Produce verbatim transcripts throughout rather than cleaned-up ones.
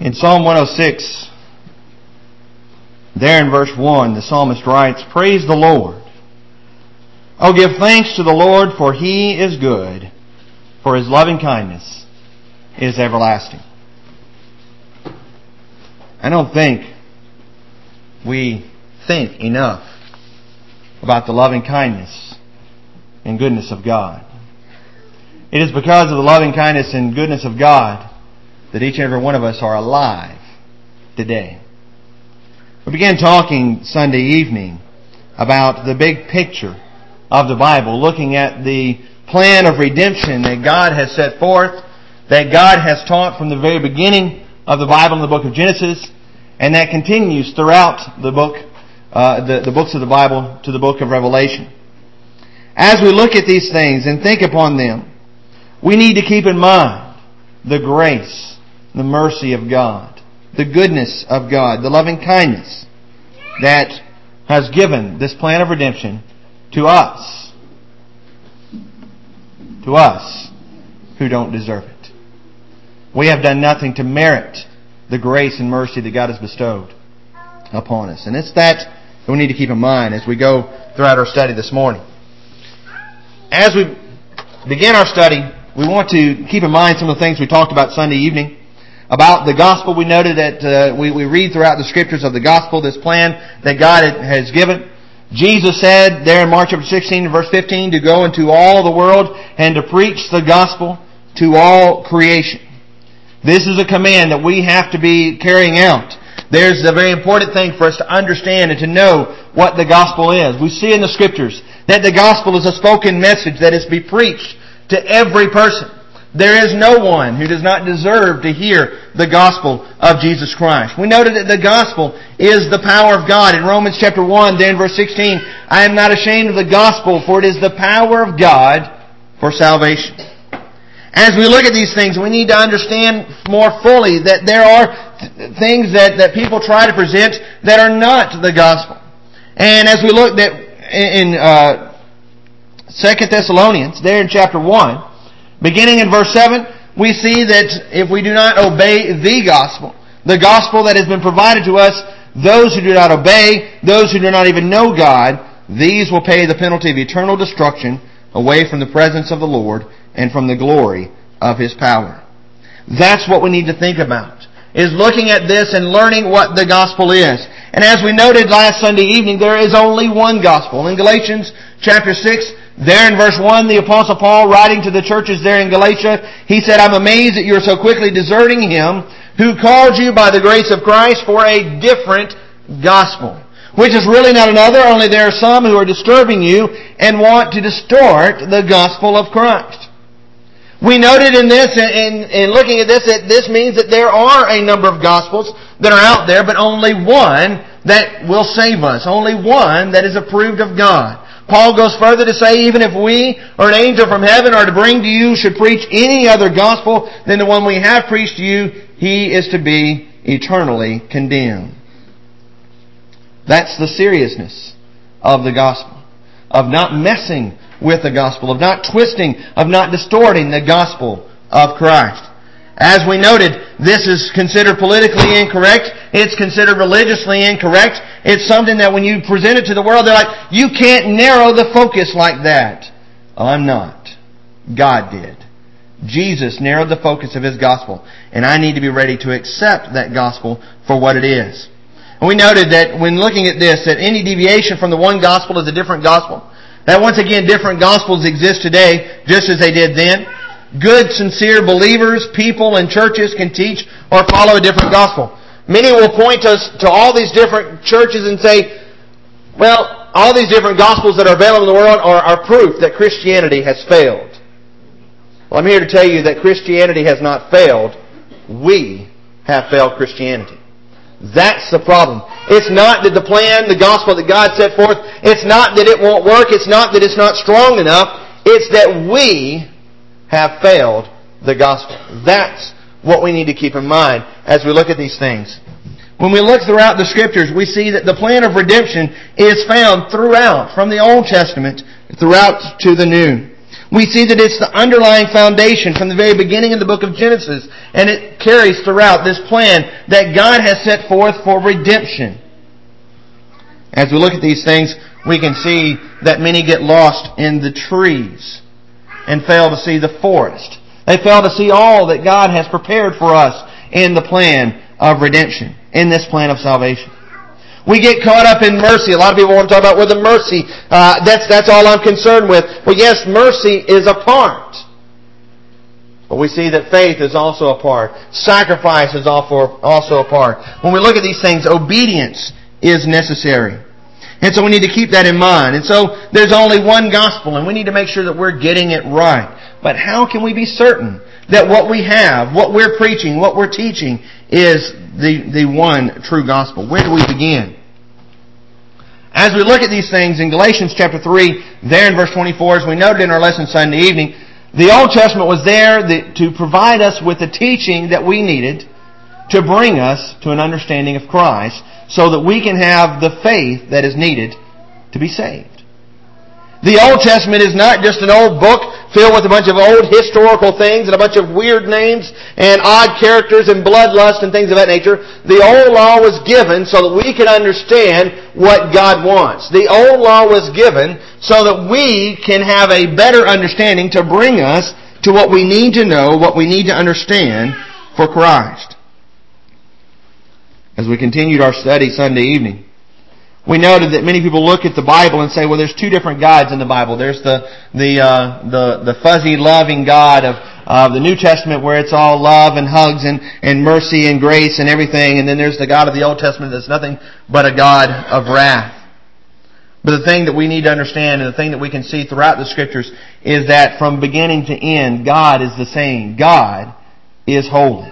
In Psalm one oh six, there in verse one, the psalmist writes, "Praise the Lord. Oh, give thanks to the Lord, for He is good, for His loving kindness is everlasting." I don't think we think enough about the loving kindness and goodness of God. It is because of the loving kindness and goodness of God that each and every one of us are alive today. We began talking Sunday evening about the big picture of the Bible, looking at the plan of redemption that God has set forth, that God has taught from the very beginning of the Bible in the book of Genesis, and that continues throughout the book, uh, the, the books of the Bible to the book of Revelation. As we look at these things and think upon them, we need to keep in mind the grace, the mercy of God, the goodness of God, the loving kindness that has given this plan of redemption to us, to us who don't deserve it. We have done nothing to merit the grace and mercy that God has bestowed upon us. And it's that that we need to keep in mind as we go throughout our study this morning. As we begin our study, we want to keep in mind some of the things we talked about Sunday evening. About the gospel, we noted that uh, we, we read throughout the scriptures of the gospel, this plan that God has given. Jesus said there in Mark chapter sixteen, verse fifteen, to go into all the world and to preach the gospel to all creation. This is a command that we have to be carrying out. There's a very important thing for us to understand and to know what the gospel is. We see in the scriptures that the gospel is a spoken message that is to be preached to every person. There is no one who does not deserve to hear the gospel of Jesus Christ. We noted that the gospel is the power of God. In Romans chapter one, there in verse sixteen, "I am not ashamed of the gospel, for it is the power of God for salvation." As we look at these things, we need to understand more fully that there are th- things that, that people try to present that are not the gospel. And as we look at in uh, Second Thessalonians, there in chapter one, beginning in verse seven, we see that if we do not obey the gospel, the gospel that has been provided to us, those who do not obey, those who do not even know God, these will pay the penalty of eternal destruction away from the presence of the Lord and from the glory of His power. That's what we need to think about, is looking at this and learning what the gospel is. And as we noted last Sunday evening, there is only one gospel. In Galatians chapter six, there in verse one, the Apostle Paul, writing to the churches there in Galatia, he said, "I'm amazed that you are so quickly deserting Him who called you by the grace of Christ for a different gospel." Which is really not another, only there are some who are disturbing you and want to distort the gospel of Christ. We noted in this, in, in looking at this, that this means that there are a number of gospels that are out there, but only one that will save us. Only one that is approved of God. Paul goes further to say, even if we or an angel from heaven are to bring to you should preach any other gospel than the one we have preached to you, he is to be eternally condemned. That's the seriousness of the gospel. Of not messing with the gospel. Of not twisting, of not distorting the gospel of Christ. As we noted, this is considered politically incorrect. It's considered religiously incorrect. It's something that when you present it to the world, they're like, you can't narrow the focus like that. I'm not. God did. Jesus narrowed the focus of His gospel. And I need to be ready to accept that gospel for what it is. And we noted that when looking at this, that any deviation from the one gospel is a different gospel. That once again, different gospels exist today, just as they did then. Good, sincere believers, people, and churches can teach or follow a different gospel. Many will point us to all these different churches and say, well, all these different gospels that are available in the world are, are proof that Christianity has failed. Well, I'm here to tell you that Christianity has not failed. We have failed Christianity. That's the problem. It's not that the plan, the gospel that God set forth, it's not that it won't work, it's not that it's not strong enough, it's that we have failed the gospel. That's what we need to keep in mind as we look at these things. When we look throughout the Scriptures, we see that the plan of redemption is found throughout, from the Old Testament throughout to the New. We see that it's the underlying foundation from the very beginning of the book of Genesis, and it carries throughout this plan that God has set forth for redemption. As we look at these things, we can see that many get lost in the trees and fail to see the forest. They fail to see all that God has prepared for us in the plan of redemption, in this plan of salvation. We get caught up in mercy. A lot of people want to talk about, well, the mercy, uh, that's, that's all I'm concerned with. Well, yes, mercy is a part. But we see that faith is also a part. Sacrifice is also a part. When we look at these things, obedience is necessary. And so we need to keep that in mind. And so there's only one gospel, and we need to make sure that we're getting it right. But how can we be certain that what we have, what we're preaching, what we're teaching is the, the one true gospel? Where do we begin? As we look at these things in Galatians chapter three, there in verse twenty-four, as we noted in our lesson Sunday evening, the Old Testament was there to provide us with the teaching that we needed to bring us to an understanding of Christ so that we can have the faith that is needed to be saved. The Old Testament is not just an old book filled with a bunch of old historical things and a bunch of weird names and odd characters and bloodlust and things of that nature. The old law was given so that we could understand what God wants. The old law was given so that we can have a better understanding to bring us to what we need to know, what we need to understand for Christ. As we continued our study Sunday evening, we noted that many people look at the Bible and say, well, there's two different gods in the Bible. There's the the uh, the, the fuzzy, loving God of uh, the New Testament where it's all love and hugs and, and mercy and grace and everything. And then there's the God of the Old Testament that's nothing but a God of wrath. But the thing that we need to understand and the thing that we can see throughout the Scriptures is that from beginning to end, God is the same. God is holy.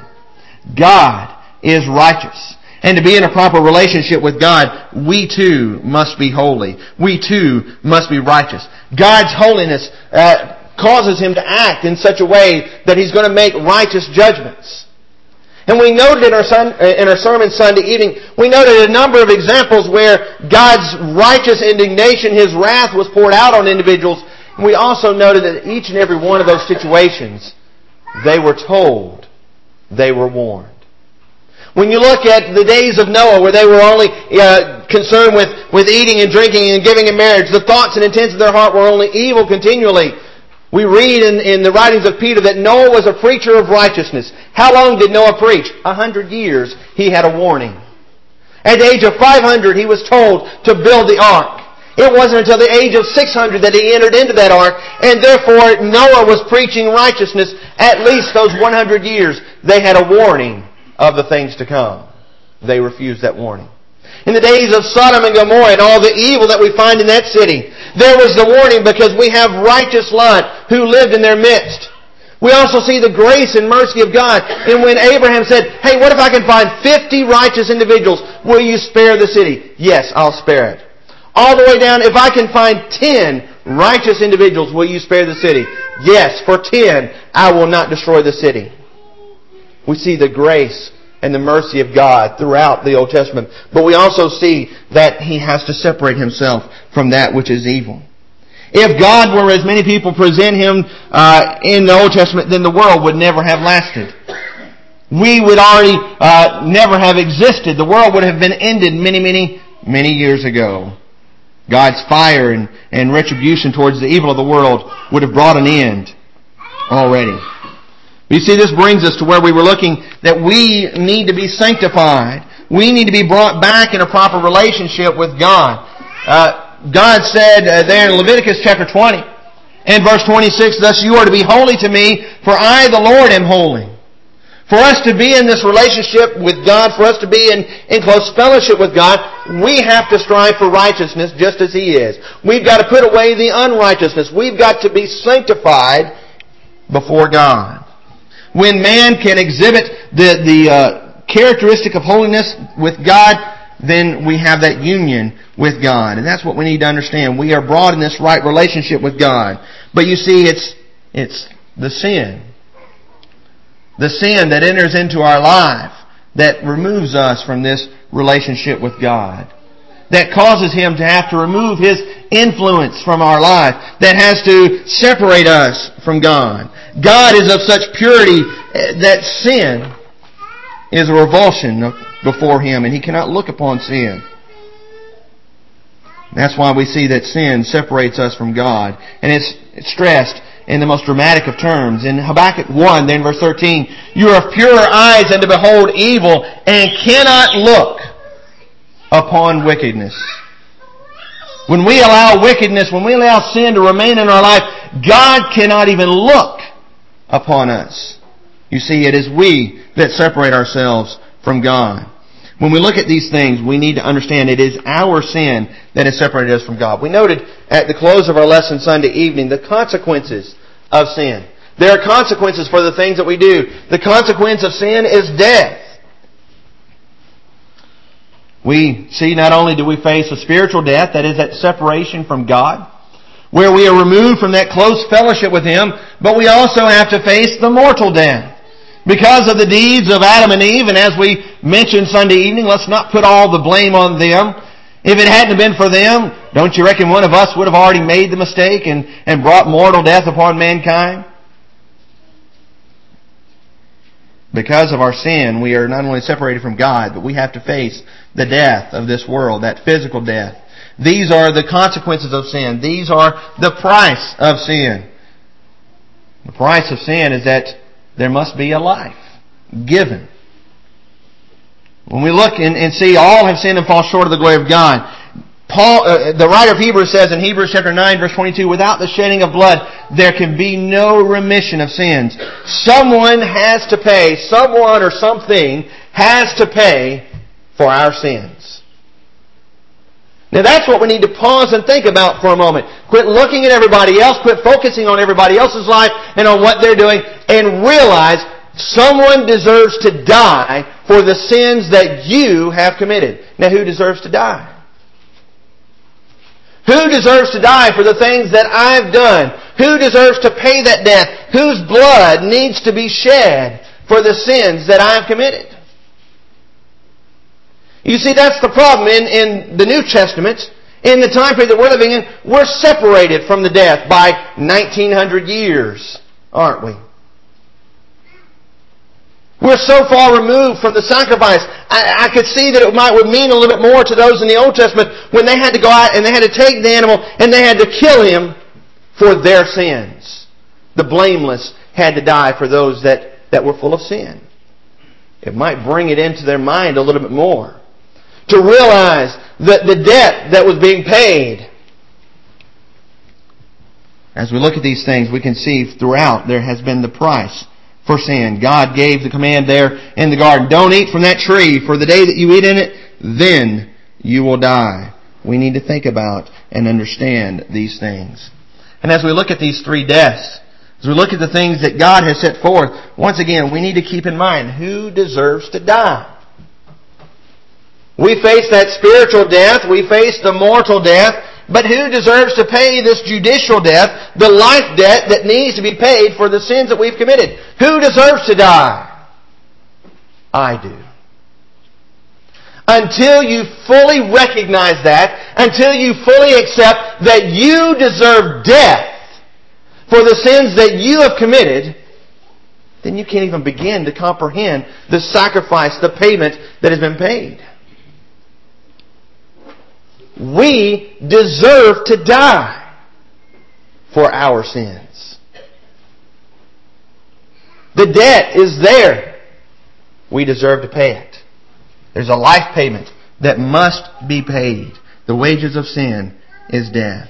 God is righteous. And to be in a proper relationship with God, we too must be holy. We too must be righteous. God's holiness uh, causes Him to act in such a way that He's going to make righteous judgments. And we noted in our, son, in our sermon Sunday evening, we noted a number of examples where God's righteous indignation, His wrath was poured out on individuals. And we also noted that each and every one of those situations, they were told, they were warned. When you look at the days of Noah, where they were only uh, concerned with, with eating and drinking and giving in marriage, the thoughts and intents of their heart were only evil continually. We read in, in the writings of Peter that Noah was a preacher of righteousness. How long did Noah preach? A hundred years. He had a warning. At the age of five hundred, he was told to build the ark. It wasn't until the age of six hundred that he entered into that ark, and therefore Noah was preaching righteousness at least those one hundred years. They had a warning of the things to come. They refused that warning. In the days of Sodom and Gomorrah and all the evil that we find in that city, there was the warning because we have righteous Lot who lived in their midst. We also see the grace and mercy of God. And when Abraham said, hey, what if I can find fifty righteous individuals? Will you spare the city? Yes, I'll spare it. All the way down, if I can find ten righteous individuals, will you spare the city? Yes, for ten, I will not destroy the city. We see the grace and the mercy of God throughout the Old Testament. But we also see that He has to separate Himself from that which is evil. If God were as many people present Him uh, in the Old Testament, then the world would never have lasted. We would already uh, never have existed. The world would have been ended many, many, many years ago. God's fire and, and retribution towards the evil of the world would have brought an end already. You see, this brings us to where we were looking that we need to be sanctified. We need to be brought back in a proper relationship with God. Uh, God said uh, there in Leviticus chapter twenty and verse twenty-six, thus you are to be holy to me, for I, the Lord, am holy. For us to be in this relationship with God, for us to be in, in close fellowship with God, we have to strive for righteousness just as He is. We've got to put away the unrighteousness. We've got to be sanctified before God. When man can exhibit the, the uh, characteristic of holiness with God, then we have that union with God. And that's what we need to understand. We are brought in this right relationship with God. But you see, it's it's the sin. The sin that enters into our life that removes us from this relationship with God. that causes Him to have to remove His influence from our life, that has to separate us from God. God is of such purity that sin is a revulsion before Him, and He cannot look upon sin. That's why we see that sin separates us from God. And it's stressed in the most dramatic of terms. In Habakkuk one, then verse thirteen, you are of purer eyes than to behold evil, and cannot look upon wickedness. When we allow wickedness, when we allow sin to remain in our life, God cannot even look upon us. You see, it is we that separate ourselves from God. When we look at these things, we need to understand it is our sin that has separated us from God. We noted at the close of our lesson Sunday evening the consequences of sin. There are consequences for the things that we do. The consequence of sin is death. We see not only do we face a spiritual death, that is that separation from God, where we are removed from that close fellowship with Him, but we also have to face the mortal death. Because of the deeds of Adam and Eve, and as we mentioned Sunday evening, let's not put all the blame on them. If it hadn't been for them, don't you reckon one of us would have already made the mistake and, and brought mortal death upon mankind? Because of our sin, we are not only separated from God, but we have to face the death of this world, that physical death. These are the consequences of sin. These are the price of sin. The price of sin is that there must be a life given. When we look and, and see all have sinned and fall short of the glory of God, Paul, uh, the writer of Hebrews says in Hebrews chapter nine verse twenty-two, without the shedding of blood, there can be no remission of sins. Someone has to pay, someone or something has to pay for our sins. Now that's what we need to pause and think about for a moment. Quit looking at everybody else, quit focusing on everybody else's life and on what they're doing, and realize someone deserves to die for the sins that you have committed. Now who deserves to die? Who deserves to die for the things that I've done? Who deserves to pay that debt? Whose blood needs to be shed for the sins that I've committed? You see, that's the problem in, in the New Testament. In the time period that we're living in, we're separated from the death by nineteen hundred years, aren't we? We're so far removed from the sacrifice. I, I could see that it might would mean a little bit more to those in the Old Testament when they had to go out and they had to take the animal and they had to kill him for their sins. The blameless had to die for those that, that were full of sin. It might bring it into their mind a little bit more to realize that the debt that was being paid. As we look at these things, we can see throughout there has been the price for sin. God gave the command there in the garden, don't eat from that tree, for the day that you eat in it, then you will die. We need to think about and understand these things. And as we look at these three deaths, as we look at the things that God has set forth, once again, we need to keep in mind who deserves to die. We face that spiritual death, we face the mortal death, but who deserves to pay this judicial death, the life debt that needs to be paid for the sins that we've committed? Who deserves to die? I do. Until you fully recognize that, until you fully accept that you deserve death for the sins that you have committed, then you can't even begin to comprehend the sacrifice, the payment that has been paid. We deserve to die for our sins. The debt is there. We deserve to pay it. There's a life payment that must be paid. The wages of sin is death.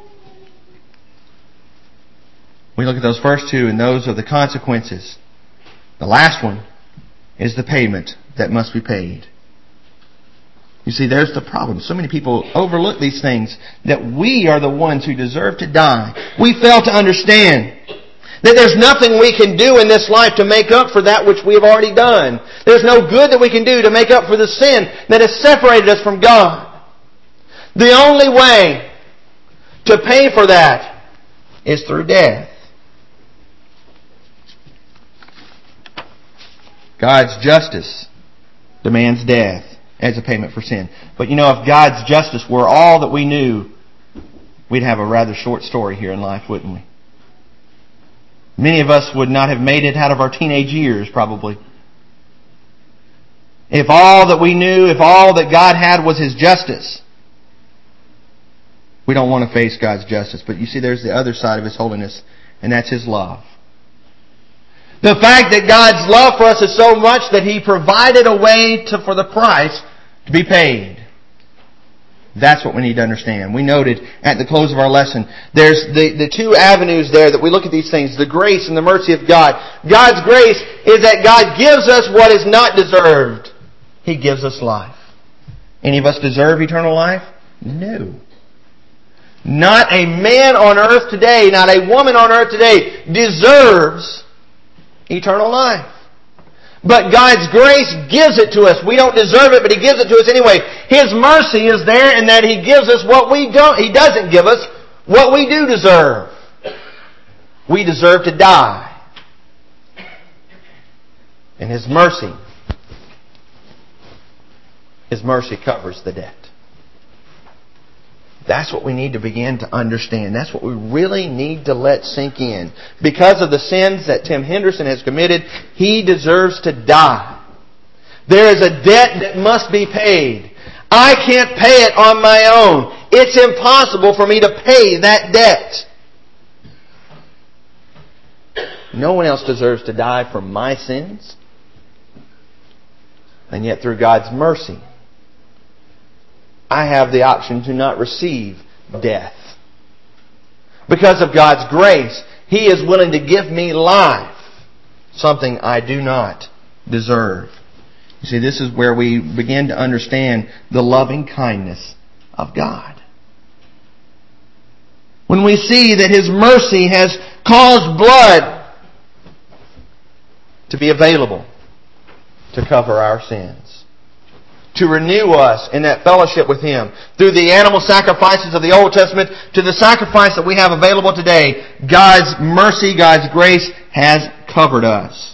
We look at those first two, and those are the consequences. The last one is the payment that must be paid. You see, there's the problem. So many people overlook these things, that we are the ones who deserve to die. We fail to understand that there's nothing we can do in this life to make up for that which we have already done. There's no good that we can do to make up for the sin that has separated us from God. The only way to pay for that is through death. God's justice demands death. as a payment for sin. But you know, if God's justice were all that we knew, we'd have a rather short story here in life, wouldn't we? Many of us would not have made it out of our teenage years, probably. If all that we knew, if all that God had was His justice. We don't want to face God's justice. But you see, there's the other side of His holiness, and that's His love. The fact that God's love for us is so much that He provided a way to, for the price to be paid. That's what we need to understand. We noted at the close of our lesson, there's the, the two avenues there that we look at these things, the grace and the mercy of God. God's grace is that God gives us what is not deserved. He gives us life. Any of us deserve eternal life? No. Not a man on earth today, not a woman on earth today deserves eternal life. But God's grace gives it to us. We don't deserve it, but He gives it to us anyway. His mercy is there in that He gives us what we don't, He doesn't give us what we do deserve. We deserve to die. And His mercy, His mercy covers the debt. That's what we need to begin to understand. That's what we really need to let sink in. Because of the sins that Tim Henderson has committed, he deserves to die. There is a debt that must be paid. I can't pay it on my own. It's impossible for me to pay that debt. No one else deserves to die for my sins. And yet through God's mercy, I have the option to not receive death. Because of God's grace, He is willing to give me life, something I do not deserve. You see, this is where we begin to understand the loving kindness of God. When we see that His mercy has caused blood to be available to cover our sins, to renew us in that fellowship with Him. Through the animal sacrifices of the Old Testament to the sacrifice that we have available today, God's mercy, God's grace has covered us.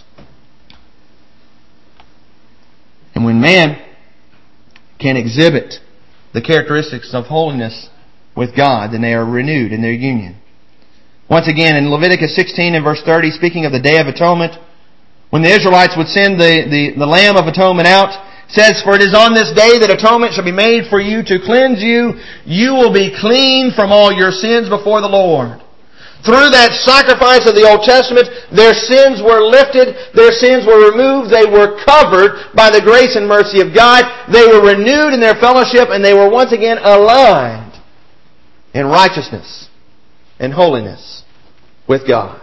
And when man can exhibit the characteristics of holiness with God, then they are renewed in their union. Once again, in Leviticus sixteen and verse thirty, speaking of the Day of Atonement, when the Israelites would send the, the, the Lamb of Atonement out, says, "For it is on this day that atonement shall be made for you to cleanse you. You will be clean from all your sins before the Lord." Through that sacrifice of the Old Testament, their sins were lifted, their sins were removed, they were covered by the grace and mercy of God. They were renewed in their fellowship, and they were once again aligned in righteousness and holiness with God.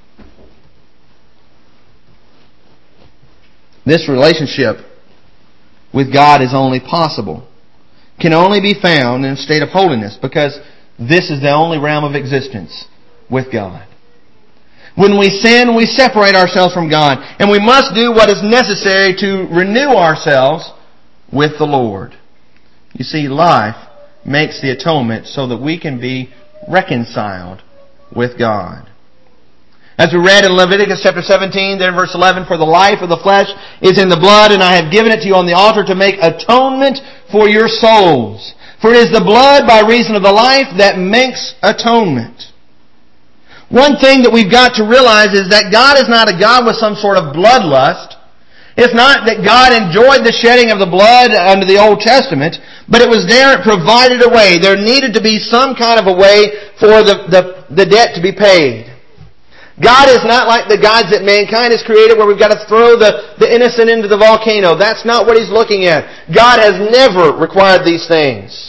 This relationship with God is only possible, can only be found in a state of holiness, because this is the only realm of existence with God. When we sin, we separate ourselves from God, and we must do what is necessary to renew ourselves with the Lord. You see, life makes the atonement so that we can be reconciled with God. As we read in Leviticus chapter seventeen, there in verse eleven, "For the life of the flesh is in the blood, and I have given it to you on the altar to make atonement for your souls. For it is the blood by reason of the life that makes atonement." One thing that we've got to realize is that God is not a God with some sort of bloodlust. It's not that God enjoyed the shedding of the blood under the Old Testament, but it was there, it provided a way. There needed to be some kind of a way for the, the, the debt to be paid. God is not like the gods that mankind has created, where we've got to throw the, the innocent into the volcano. That's not what He's looking at. God has never required these things.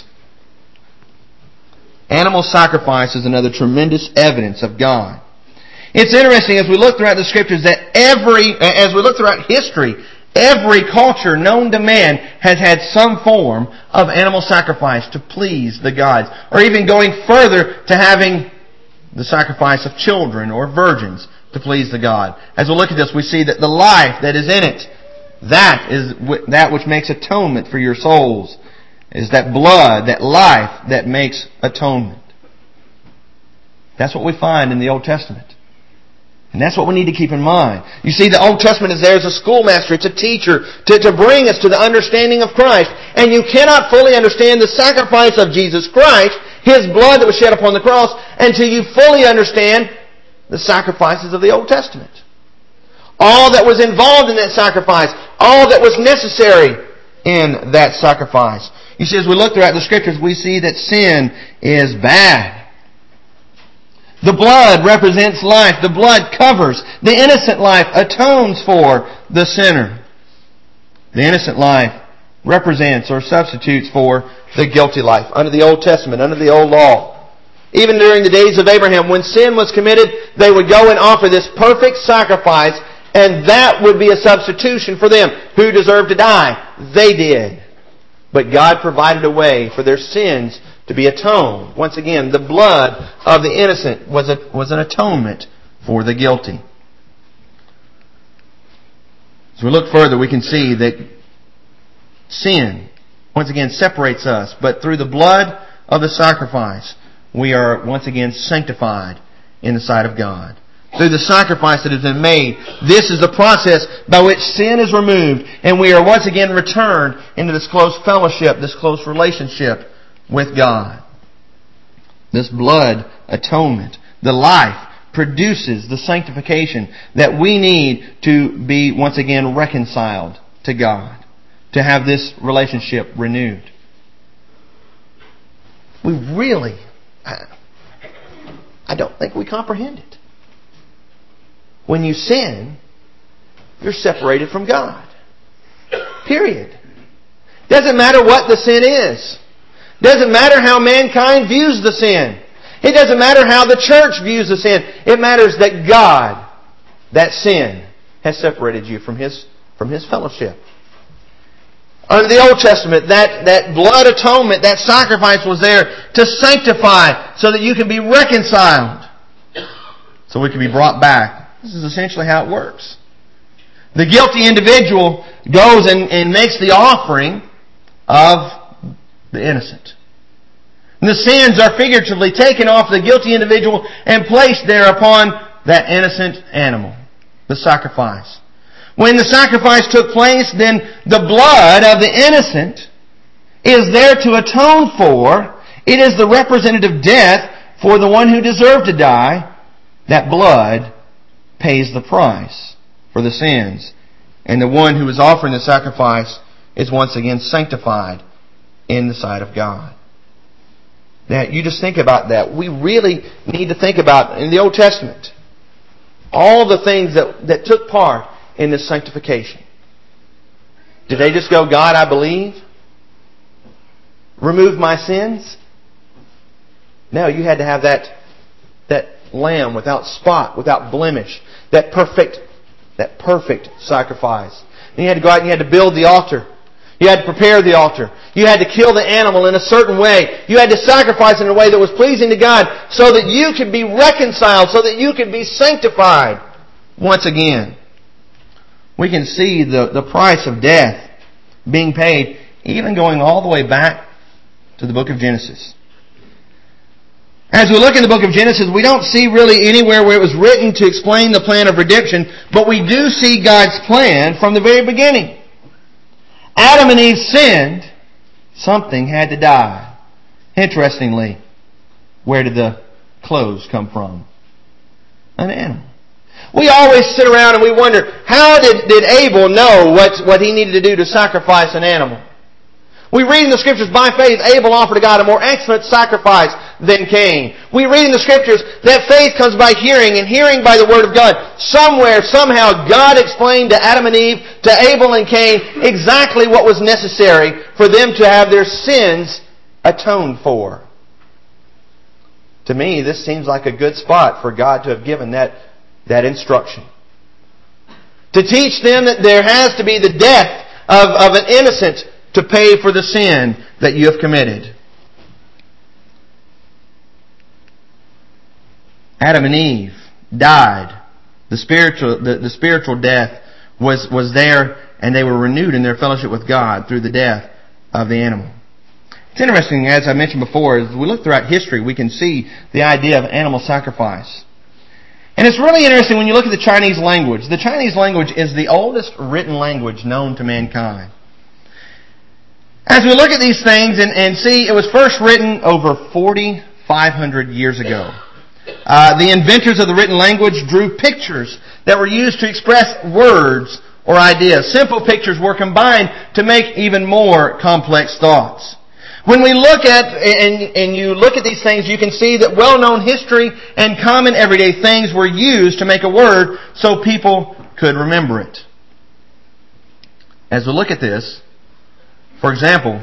Animal sacrifice is another tremendous evidence of God. It's interesting as we look throughout the Scriptures that every, as we look throughout history, every culture known to man has had some form of animal sacrifice to please the gods. Or even going further to having the sacrifice of children or virgins to please the God. As we look at this, we see that the life that is in it, that is that which makes atonement for your souls, is that blood, that life that makes atonement. That's what we find in the Old Testament. And that's what we need to keep in mind. You see, the Old Testament is there as a schoolmaster. It's a teacher to, to bring us to the understanding of Christ. And you cannot fully understand the sacrifice of Jesus Christ, His blood that was shed upon the cross, until you fully understand the sacrifices of the Old Testament. All that was involved in that sacrifice. All that was necessary in that sacrifice. You see, as we look throughout the Scriptures, we see that sin is bad. The blood represents life. The blood covers. The innocent life atones for the sinner. The innocent life represents or substitutes for the guilty life under the Old Testament, under the Old Law. Even during the days of Abraham, when sin was committed, they would go and offer this perfect sacrifice, and that would be a substitution for them. Who deserved to die? They did. But God provided a way for their sins to be atoned. Once again, the blood of the innocent was a, was an atonement for the guilty. As we look further, we can see that sin, once again, separates us. But through the blood of the sacrifice, we are once again sanctified in the sight of God. Through the sacrifice that has been made, this is the process by which sin is removed, and we are once again returned into this close fellowship, this close relationship with God. This blood atonement, the life, produces the sanctification that we need to be once again reconciled to God, to have this relationship renewed. We really, I, I don't think we comprehend it. When you sin, you're separated from God. Period. Doesn't matter what the sin is. Doesn't matter how mankind views the sin. It doesn't matter how the church views the sin. It matters that God, that sin, has separated you from His, from His fellowship. Under the Old Testament, that, that blood atonement, that sacrifice was there to sanctify so that you can be reconciled. So we can be brought back. This is essentially how it works. The guilty individual goes and, and makes the offering of the innocent. And the sins are figuratively taken off the guilty individual and placed there upon that innocent animal, the sacrifice. When the sacrifice took place, then the blood of the innocent is there to atone for. It is the representative death for the one who deserved to die. That blood pays the price for the sins. And the one who is offering the sacrifice is once again sanctified in the sight of God. Now, you just think about that. We really need to think about, in the Old Testament, all the things that, that took part in this sanctification. Did they just go, God, I believe? Remove my sins? No, you had to have that, that lamb without spot, without blemish. That perfect, that perfect sacrifice. And you had to go out and you had to build the altar. You had to prepare the altar. You had to kill the animal in a certain way. You had to sacrifice in a way that was pleasing to God so that you could be reconciled, so that you could be sanctified once again. We can see the, the price of death being paid, even going all the way back to the book of Genesis. As we look in the book of Genesis, we don't see really anywhere where it was written to explain the plan of redemption, but we do see God's plan from the very beginning. Adam and Eve sinned. Something had to die. Interestingly, where did the clothes come from? An animal. We always sit around and we wonder, how did, did Abel know what, what he needed to do to sacrifice an animal? We read in the Scriptures, by faith, Abel offered to God a more excellent sacrifice than Cain. We read in the Scriptures that faith comes by hearing, and hearing by the Word of God. Somewhere, somehow, God explained to Adam and Eve, to Abel and Cain, exactly what was necessary for them to have their sins atoned for. To me, this seems like a good spot for God to have given that, that instruction. To teach them that there has to be the death of, of an innocent to pay for the sin that you have committed. Adam and Eve died. The spiritual, the, the spiritual death was, was there, and they were renewed in their fellowship with God through the death of the animal. It's interesting, as I mentioned before, as we look throughout history, we can see the idea of animal sacrifice. And it's really interesting when you look at the Chinese language. The Chinese language is the oldest written language known to mankind. As we look at these things and, and see, it was first written over forty-five hundred years ago. Uh, the inventors of the written language drew pictures that were used to express words or ideas. Simple pictures were combined to make even more complex thoughts. When we look at, and, and you look at these things, you can see that well-known history and common everyday things were used to make a word so people could remember it. As we look at this, for example,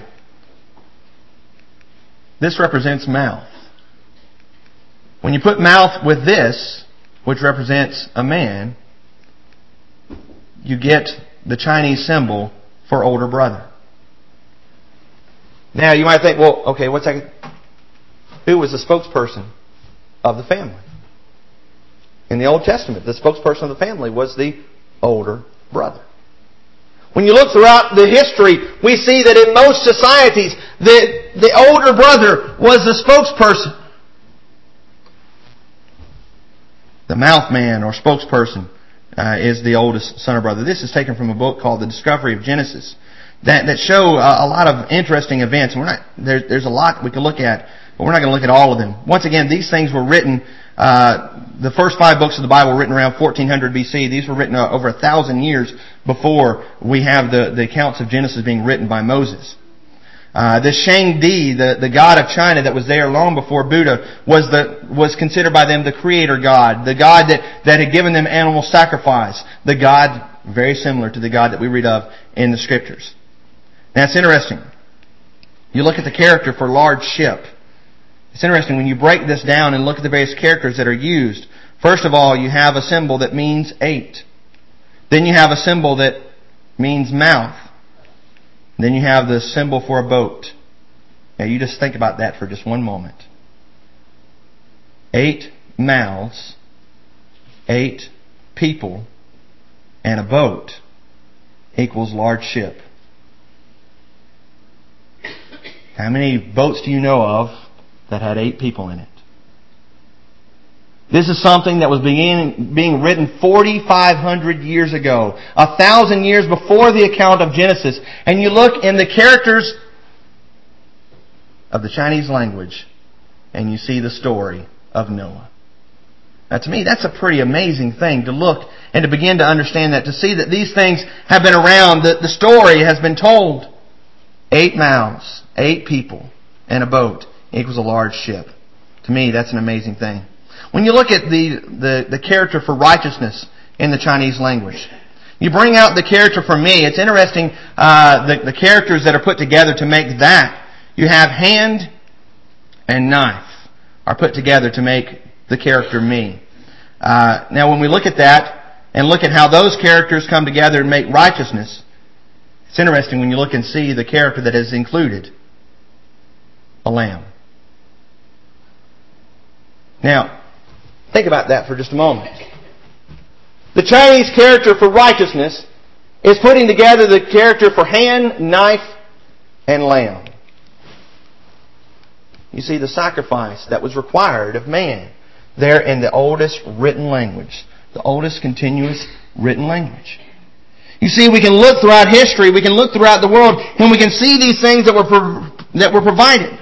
this represents mouth. When you put mouth with this, which represents a man, you get the Chinese symbol for older brother. Now, you might think, well, okay, what's that? Who was the spokesperson of the family? In the Old Testament, the spokesperson of the family was the older brother. When you look throughout the history, we see that in most societies, the, the older brother was the spokesperson. The mouth man or spokesperson uh, is the oldest son or brother. This is taken from a book called The Discovery of Genesis. That, that show a, a lot of interesting events. We're not, there, there's a lot we can look at, but we're not going to look at all of them. Once again, these things were written, uh, the first five books of the Bible were written around fourteen hundred B C. These were written uh, over a thousand years before we have the, the accounts of Genesis being written by Moses. Uh, the Shangdi, the, the god of China that was there long before Buddha, was the, was considered by them the creator god. The god that, that had given them animal sacrifice. The god very similar to the god that we read of in the scriptures. Now it's interesting. You look at the character for large ship. It's interesting when you break this down and look at the various characters that are used. First of all, you have a symbol that means eight. Then you have a symbol that means mouth. Then you have the symbol for a boat. Now you just think about that for just one moment. Eight mouths, eight people, and a boat equals large ship. How many boats do you know of that had eight people in it? This is something that was being, being written forty-five hundred years ago. A thousand years before the account of Genesis. And you look in the characters of the Chinese language and you see the story of Noah. Now to me, that's a pretty amazing thing to look and to begin to understand that. To see that these things have been around. That the story has been told. Eight mouths, eight people, and a boat equals a large ship. To me, that's an amazing thing. When you look at the, the, the character for righteousness in the Chinese language, you bring out the character for me. It's interesting, uh, the, the characters that are put together to make that. You have hand and knife are put together to make the character me. Uh, now when we look at that and look at how those characters come together and make righteousness, it's interesting when you look and see the character that is included. A lamb. Now, think about that for just a moment. The Chinese character for righteousness is putting together the character for hand, knife, and lamb. You see the sacrifice that was required of man there in the oldest written language. The oldest continuous written language. You see, we can look throughout history, we can look throughout the world, and we can see these things that were that were provided.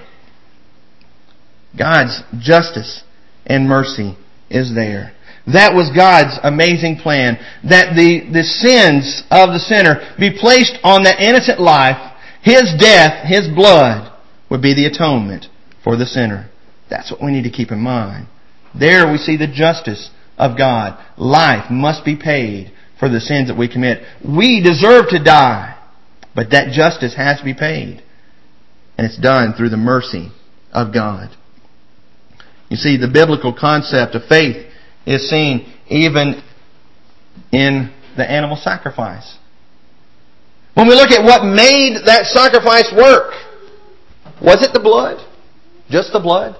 God's justice and mercy is there. That was God's amazing plan, that the, the sins of the sinner be placed on that innocent life. His death, His blood, would be the atonement for the sinner. That's what we need to keep in mind. There we see the justice of God. Life must be paid for the sins that we commit. We deserve to die, but that justice has to be paid. And it's done through the mercy of God. You see, the biblical concept of faith is seen even in the animal sacrifice. When we look at what made that sacrifice work, was it the blood? Just the blood?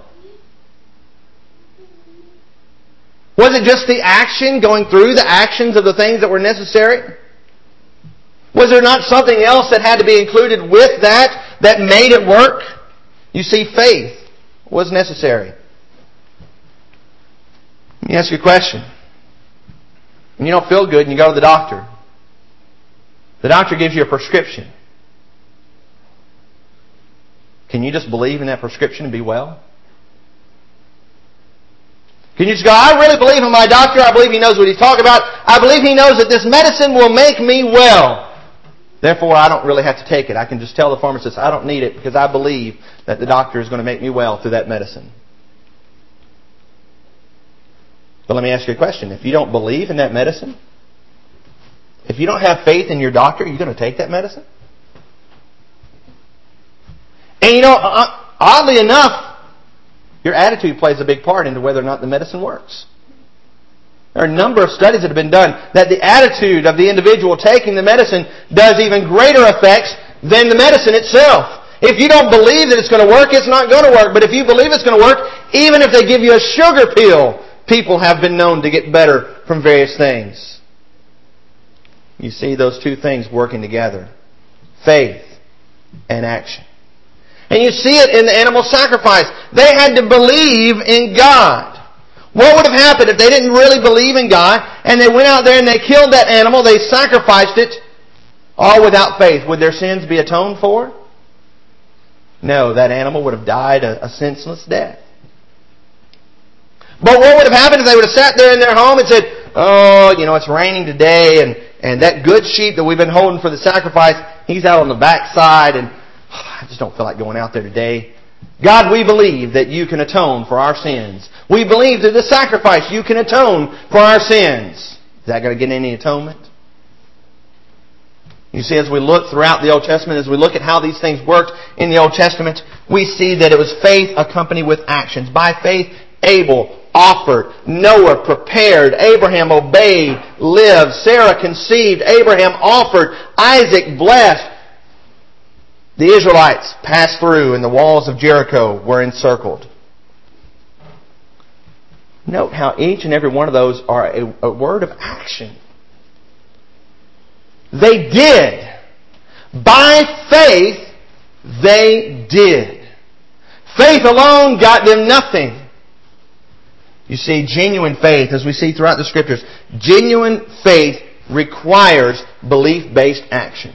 Was it just the action, going through the actions of the things that were necessary? Was there not something else that had to be included with that, that made it work? You see, faith was necessary. Let me ask you a question. and you don't feel good and you go to the doctor. The doctor gives you a prescription. Can you just believe in that prescription and be well? Can you just go, I really believe in my doctor. I believe he knows what he's talking about. I believe he knows that this medicine will make me well. Therefore, I don't really have to take it. I can just tell the pharmacist I don't need it because I believe that the doctor is going to make me well through that medicine. But let me ask you a question. If you don't believe in that medicine, if you don't have faith in your doctor, are you going to take that medicine? And you know, oddly enough, your attitude plays a big part into whether or not the medicine works. There are a number of studies that have been done that the attitude of the individual taking the medicine does even greater effects than the medicine itself. If you don't believe that it's going to work, it's not going to work. But if you believe it's going to work, even if they give you a sugar pill, people have been known to get better from various things. You see those two things working together. Faith and action. And you see it in the animal sacrifice. They had to believe in God. What would have happened if they didn't really believe in God and they went out there and they killed that animal, they sacrificed it, all without faith? Would their sins be atoned for? No, that animal would have died a, a senseless death. But what would have happened if they would have sat there in their home and said, oh, you know, it's raining today and, and that good sheep that we've been holding for the sacrifice, he's out on the backside and oh, I just don't feel like going out there today. God, we believe that you can atone for our sins. We believe that the sacrifice you can atone for our sins. Is that going to get any atonement? You see, as we look throughout the Old Testament, as we look at how these things worked in the Old Testament, we see that it was faith accompanied with actions. By faith, Abel offered, Noah prepared, Abraham obeyed, lived, Sarah conceived, Abraham offered, Isaac blessed. The Israelites passed through and the walls of Jericho were encircled. Note how each and every one of those are a, a word of action. They did. By faith, they did. Faith alone got them nothing. You see, genuine faith, as we see throughout the Scriptures, genuine faith requires belief-based action.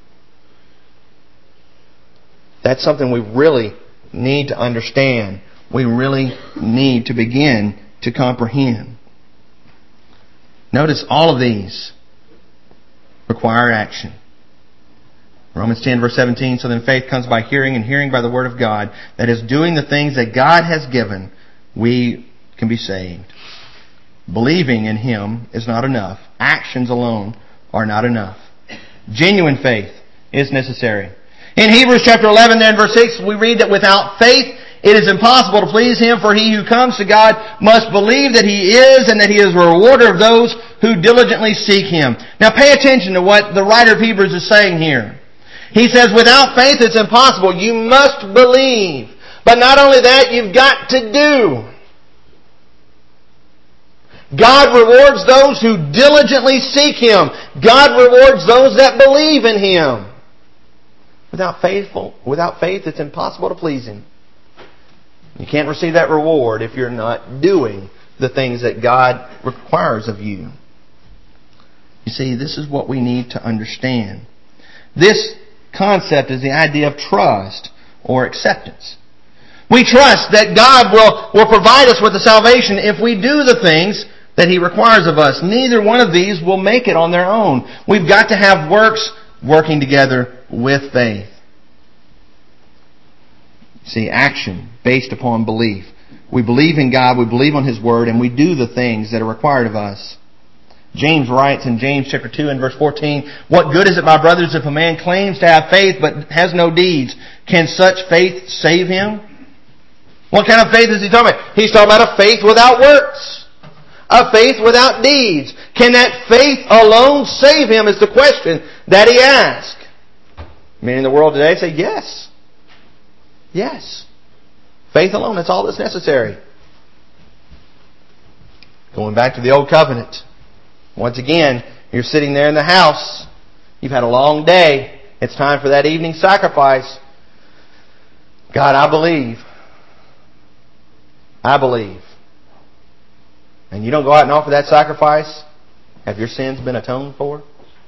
That's something we really need to understand. We really need to begin to comprehend. Notice all of these require action. Romans ten verse seventeen, so then faith comes by hearing, and hearing by the Word of God. That is, doing the things that God has given, we can be saved. Believing in Him is not enough. Actions alone are not enough. Genuine faith is necessary. In Hebrews chapter eleven, there in verse six, we read that without faith it is impossible to please Him, for he who comes to God must believe that He is, and that He is a rewarder of those who diligently seek Him. Now pay attention to what the writer of Hebrews is saying here. He says, without faith it's impossible. You must believe. But not only that, you've got to do. God rewards those who diligently seek Him. God rewards those that believe in Him. Without faithful, without faith, it's impossible to please Him. You can't receive that reward if you're not doing the things that God requires of you. You see, this is what we need to understand. This concept is the idea of trust or acceptance. We trust that God will, will provide us with the salvation if we do the things that He requires of us. Neither one of these will make it on their own. We've got to have works working together with faith. See, action based upon belief. We believe in God, we believe on His Word, and we do the things that are required of us. James writes in James chapter two and verse fourteen, what good is it, my brothers, if a man claims to have faith but has no deeds? Can such faith save him? What kind of faith is he talking about? He's talking about a faith without works. A faith without deeds. Can that faith alone save him is the question that he asks. Many in the world today say yes. Yes. Faith alone, that's all that's necessary. Going back to the Old Covenant. Once again, you're sitting there in the house. You've had a long day. It's time for that evening sacrifice. God, I believe. I believe. And you don't go out and offer that sacrifice. Have your sins been atoned for?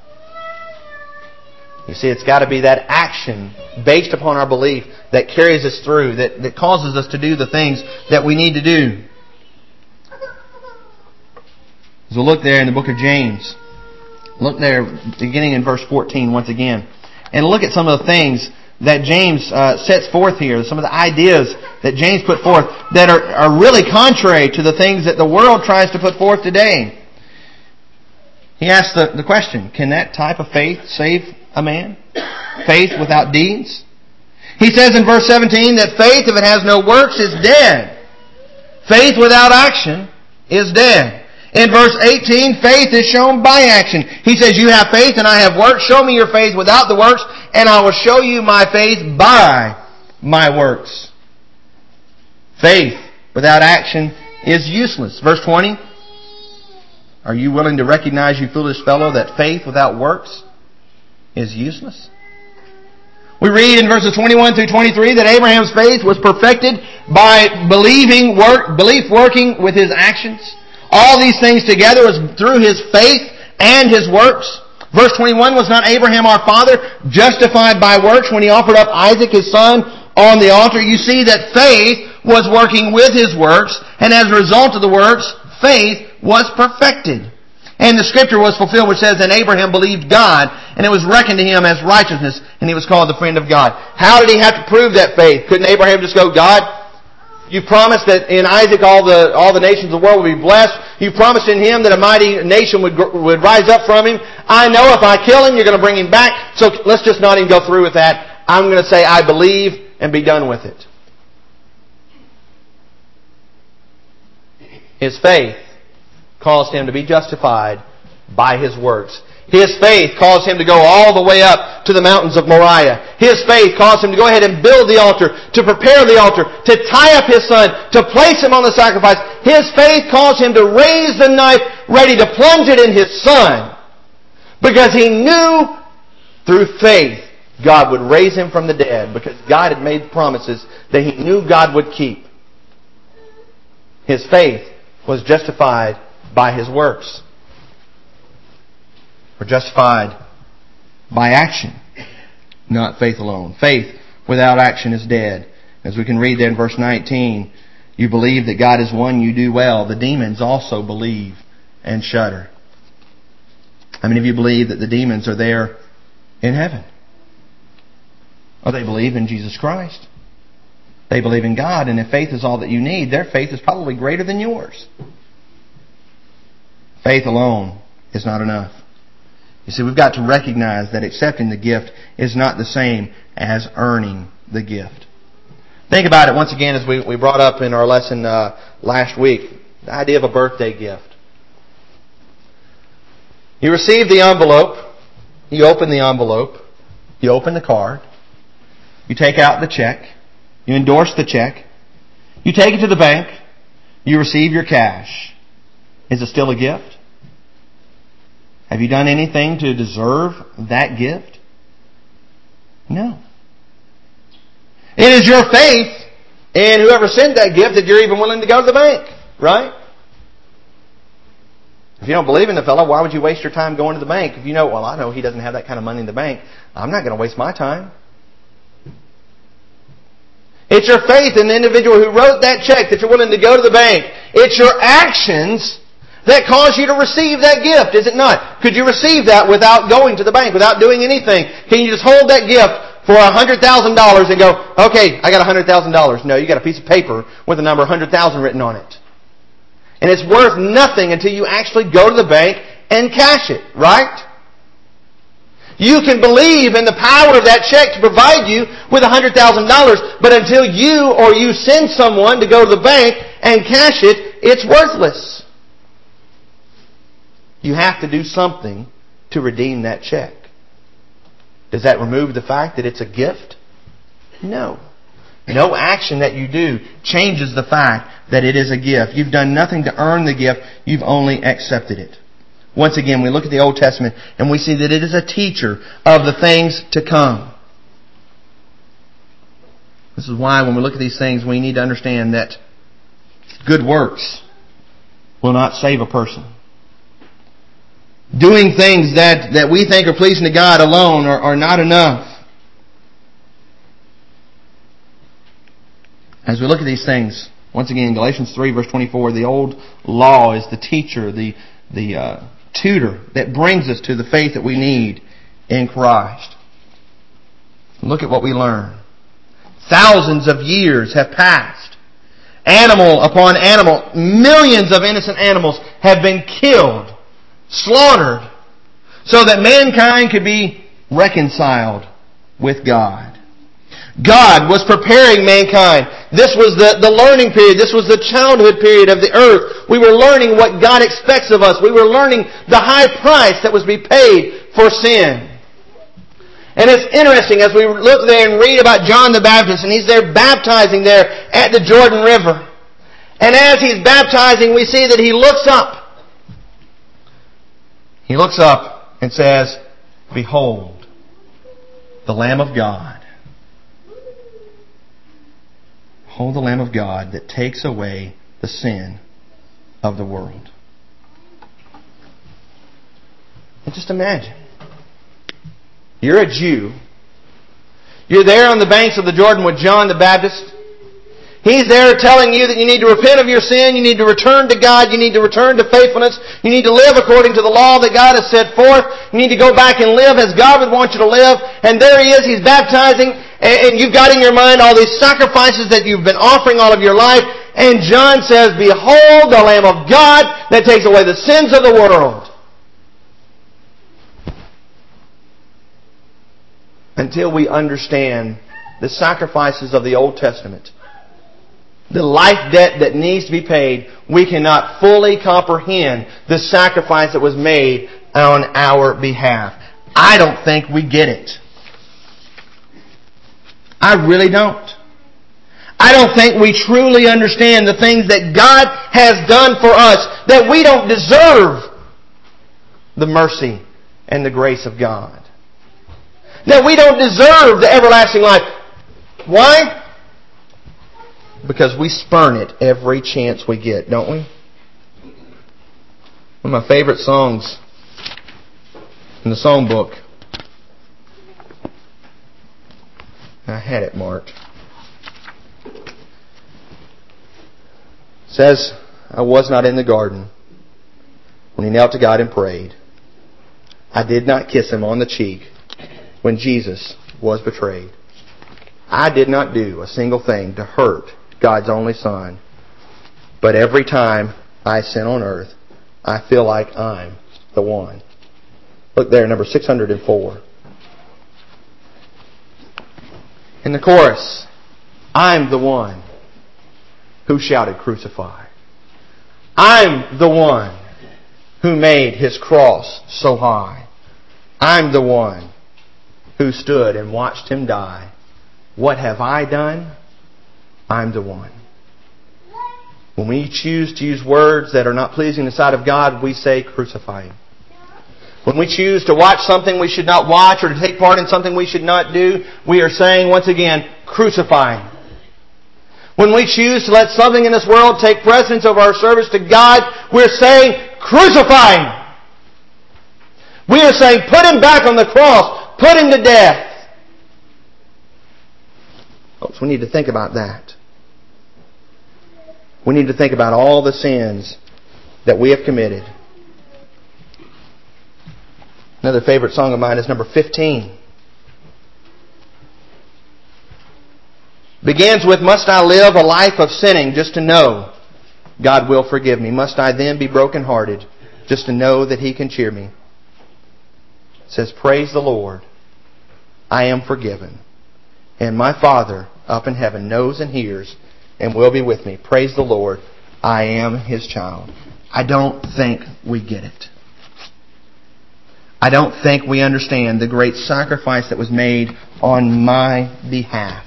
You see, it's got to be that action based upon our belief that carries us through, that, that causes us to do the things that we need to do. So look there in the book of James. Look there, beginning in verse fourteen once again. And look at some of the things that James uh, sets forth here. Some of the ideas that James put forth that are, are really contrary to the things that the world tries to put forth today. He asks the, the question, can that type of faith save a man? Faith without deeds? He says in verse seventeen that faith, if it has no works, is dead. Faith without action is dead. In verse eighteen, faith is shown by action. He says, you have faith and I have works. Show me your faith without the works, and I will show you my faith by my works. Faith without action is useless. Verse twenty, are you willing to recognize, you foolish fellow, that faith without works is useless? We read in verses twenty-one through twenty-three that Abraham's faith was perfected by believing work, belief working with his actions. All these things together was through his faith and his works. Verse twenty-one, was not Abraham our father justified by works when he offered up Isaac his son on the altar? You see that faith was working with his works, and as a result of the works, faith was perfected. And the scripture was fulfilled which says, and Abraham believed God, and it was reckoned to him as righteousness, and he was called the friend of God. How did he have to prove that faith? Couldn't Abraham just go, God, you promised that in Isaac all the all the nations of the world would be blessed. You promised in him that a mighty nation would would rise up from him. I know if I kill him, you're going to bring him back. So let's just not even go through with that. I'm going to say I believe and be done with it. His faith caused him to be justified by his works. His faith caused him to go all the way up to the mountains of Moriah. His faith caused him to go ahead and build the altar, to prepare the altar, to tie up his son, to place him on the sacrifice. His faith caused him to raise the knife, ready to plunge it in his son. Because he knew through faith God would raise him from the dead. Because God had made promises that he knew God would keep. His faith was justified by his works. We're justified by action, not faith alone. Faith without action is dead. As we can read there in verse nineteen, you believe that God is one, you do well. The demons also believe and shudder. How many of you believe that the demons are there in heaven? Well, they believe in Jesus Christ. They believe in God, and if faith is all that you need, their faith is probably greater than yours. Faith alone is not enough. You see, we've got to recognize that accepting the gift is not the same as earning the gift. Think about it once again as we, we brought up in our lesson uh, last week. The idea of a birthday gift. You receive the envelope. You open the envelope. You open the card. You take out the check. You endorse the check. You take it to the bank. You receive your cash. Is it still a gift? Have you done anything to deserve that gift? No. It is your faith in whoever sent that gift that you're even willing to go to the bank. Right? If you don't believe in the fellow, why would you waste your time going to the bank? If you know, well, I know he doesn't have that kind of money in the bank. I'm not going to waste my time. It's your faith in the individual who wrote that check that you're willing to go to the bank. It's your actions that cause you to receive that gift, is it not? Could you receive that without going to the bank, without doing anything? Can you just hold that gift for one hundred thousand dollars and go, okay, I got one hundred thousand dollars. No, you got a piece of paper with the number one hundred thousand written on it. And it's worth nothing until you actually go to the bank and cash it, right? You can believe in the power of that check to provide you with one hundred thousand dollars, but until you or you send someone to go to the bank and cash it, it's worthless. You have to do something to redeem that check. Does that remove the fact that it's a gift? No. No action that you do changes the fact that it is a gift. You've done nothing to earn the gift. You've only accepted it. Once again, we look at the Old Testament and we see that it is a teacher of the things to come. This is why when we look at these things, we need to understand that good works will not save a person. doing things that, that we think are pleasing to God alone are, are not enough. As we look at these things, once again, Galatians three verse twenty-four, the old law is the teacher, the, the uh, tutor that brings us to the faith that we need in Christ. Look at what we learn. Thousands of years have passed. Animal upon animal, millions of innocent animals have been killed, slaughtered, so that mankind could be reconciled with God. God was preparing mankind. This was the, the learning period. This was the childhood period of the earth. We were learning what God expects of us. We were learning the high price that was to be paid for sin. And it's interesting as we look there and read about John the Baptist, and he's there baptizing there at the Jordan River. And as he's baptizing, we see that he looks up. He looks up and says, "Behold, the Lamb of God. Behold the Lamb of God that takes away the sin of the world." And just imagine. You're a Jew. You're there on the banks of the Jordan with John the Baptist. He's there telling you that you need to repent of your sin, you need to return to God, you need to return to faithfulness, you need to live according to the law that God has set forth, you need to go back and live as God would want you to live. And there he is, he's baptizing, and you've got in your mind all these sacrifices that you've been offering all of your life. And John says, "Behold the Lamb of God that takes away the sins of the world." Until we understand the sacrifices of the Old Testament, the life debt that needs to be paid, we cannot fully comprehend the sacrifice that was made on our behalf. I don't think we get it. I really don't. I don't think we truly understand the things that God has done for us, that we don't deserve the mercy and the grace of God. That we don't deserve the everlasting life. Why? Because we spurn it every chance we get, don't we? One of my favorite songs in the songbook. I had it marked. It says, "I was not in the garden when he knelt to God and prayed. I did not kiss him on the cheek when Jesus was betrayed. I did not do a single thing to hurt God's only Son. But every time I sin on earth, I feel like I'm the one." Look there, number six hundred four. In the chorus, "I'm the one who shouted crucify. I'm the one who made his cross so high. I'm the one who stood and watched him die. What have I done? I'm the one." When we choose to use words that are not pleasing in the sight of God, we say crucify him. When we choose to watch something we should not watch or to take part in something we should not do, we are saying once again, crucify him. When we choose to let something in this world take precedence over our service to God, we're saying, crucify him. We are saying, put him back on the cross. Put him to death. Folks, we need to think about that. We need to think about all the sins that we have committed. Another favorite song of mine is number fifteen. Begins with, "Must I live a life of sinning just to know God will forgive me? Must I then be brokenhearted just to know that He can cheer me?" It says, "Praise the Lord, I am forgiven, and my Father up in heaven knows and hears and will be with me. Praise the Lord, I am His child." I don't think we get it. I don't think we understand the great sacrifice that was made on my behalf.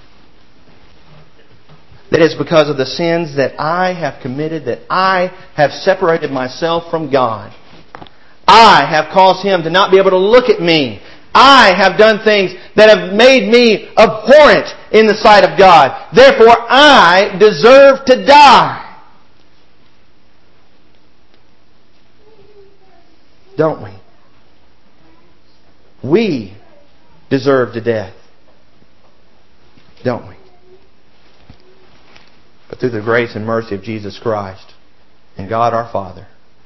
That is because of the sins that I have committed, that I have separated myself from God. I have caused Him to not be able to look at me. I have done things that have made me abhorrent in the sight of God. Therefore, I deserve to die. Don't we? We deserve to death. Don't we? But through the grace and mercy of Jesus Christ and God our Father,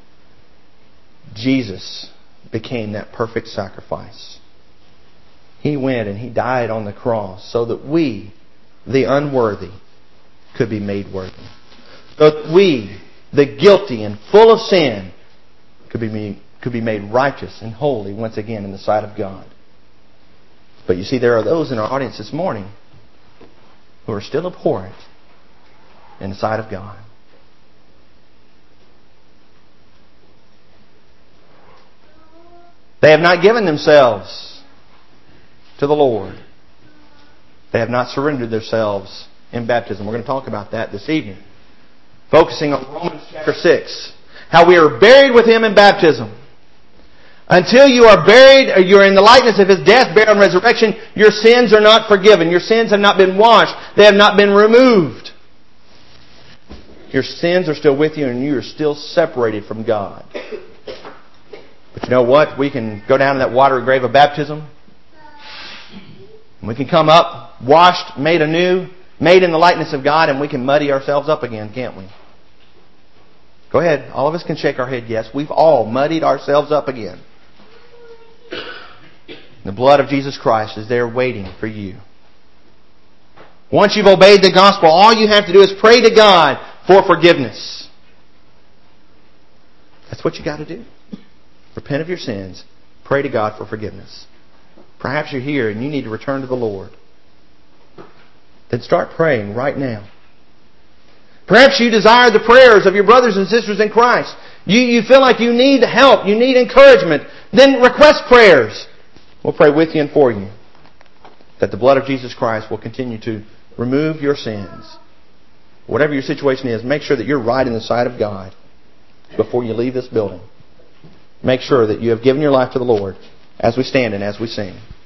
Jesus became that perfect sacrifice. He went and He died on the cross so that we, the unworthy, could be made worthy. So that we, the guilty and full of sin, could be made, could be made righteous and holy once again in the sight of God. But you see, there are those in our audience this morning who are still abhorrent in the sight of God. They have not given themselves to the Lord. They have not surrendered themselves in baptism. We're going to talk about that this evening. Focusing on Romans chapter six. How we are buried with Him in baptism. Until you are buried, or you are in the likeness of His death, burial, and resurrection, your sins are not forgiven. Your sins have not been washed. They have not been removed. Your sins are still with you and you are still separated from God. But you know what? We can go down to that watery grave of baptism. And we can come up, washed, made anew, made in the likeness of God, and we can muddy ourselves up again, can't we? Go ahead. All of us can shake our head, yes. We've all muddied ourselves up again. The blood of Jesus Christ is there waiting for you. Once you've obeyed the gospel, all you have to do is pray to God for forgiveness. That's what you got to do. Repent of your sins. Pray to God for forgiveness. Perhaps you're here and you need to return to the Lord. Then start praying right now. Perhaps you desire the prayers of your brothers and sisters in Christ. You, you feel like you need help. You need encouragement. Then request prayers. We'll pray with you and for you. That the blood of Jesus Christ will continue to remove your sins. Whatever your situation is, make sure that you're right in the sight of God before you leave this building. Make sure that you have given your life to the Lord as we stand and as we sing.